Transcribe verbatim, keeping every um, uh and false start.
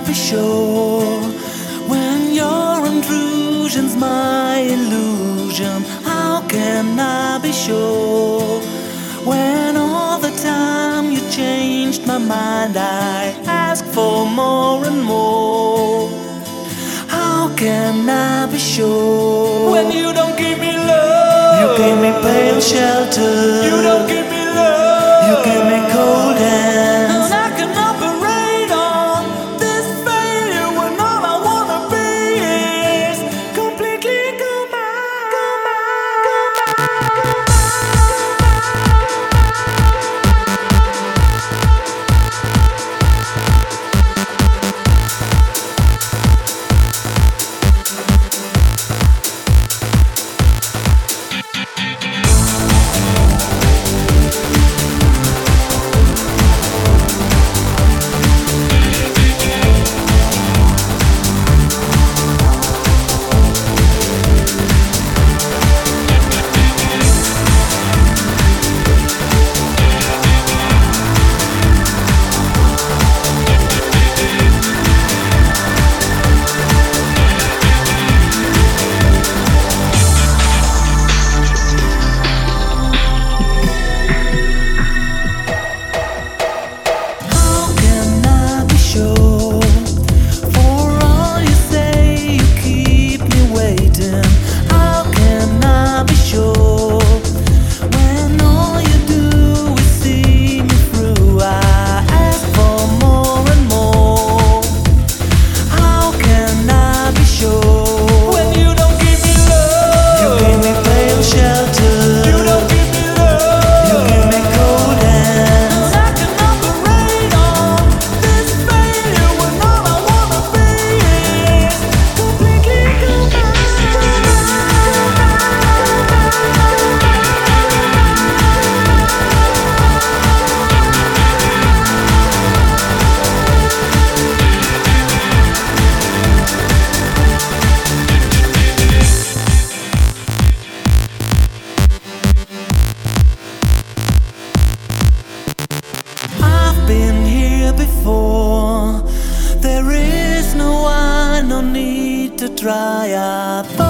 be sure when your intrusion's my illusion? How can I be sure when all the time you changed my mind? I ask for more and more. How can I be sure when you don't give me love? You gave me pale shelter. You don't give me love. You gave me cold hands. And I can operate on this failure when all I wanna be is completely combined. Been here before. There is no one, no need to try. I